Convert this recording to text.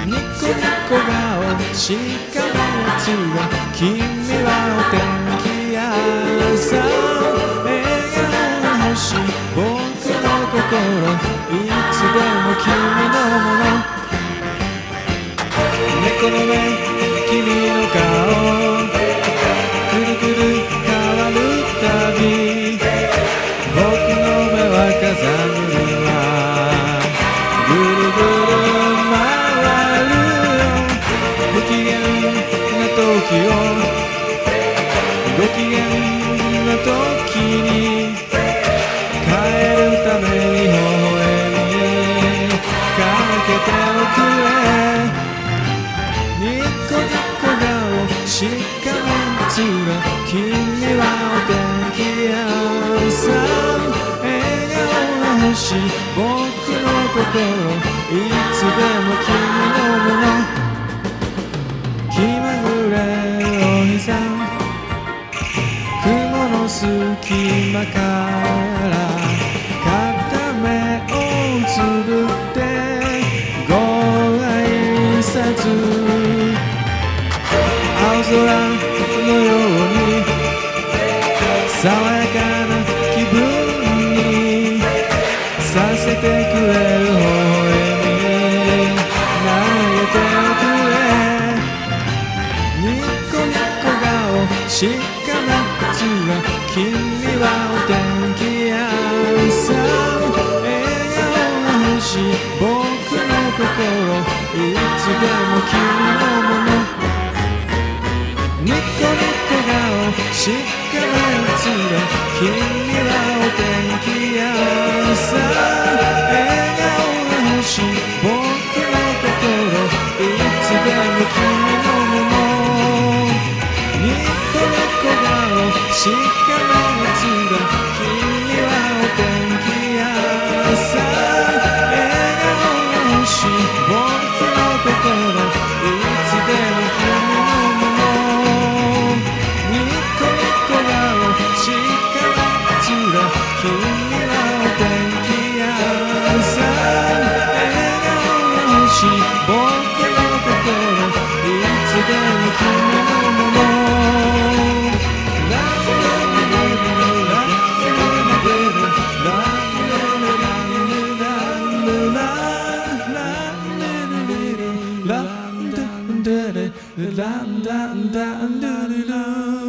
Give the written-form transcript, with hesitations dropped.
ニコニコ顔しかめやつが君はお天気やさ笑顔が欲しい僕の心いつでも君のもの猫の目君の顔くるくる変わるたび僕の目は風車ぐるぐる回るよ不機嫌な時をご機嫌な時に帰るために微笑みかけておくれニコニコ顔しかめつが君はお天気やさ笑顔が欲しい僕の心いつでも君のもの気まぐれお日さん雲の隙間から片目をつぶってご挨拶青空のように爽やかな気分にさせてくれる微笑み投げておくれニコニコ顔しかめつが君はお天気やさ笑顔が欲しい僕の心いつでも君のものニコニコ顔しかめつが君はお天気やさ笑顔が欲しい僕の心いつでも君のものニコニコ顔しかめつが君はお天気やさ笑顔が欲しい僕の心いつでも君のものニコニコ顔しかめつが君はお天気やさ笑顔が欲しい僕の心いつでも君のものランダンダンダンダンダンダン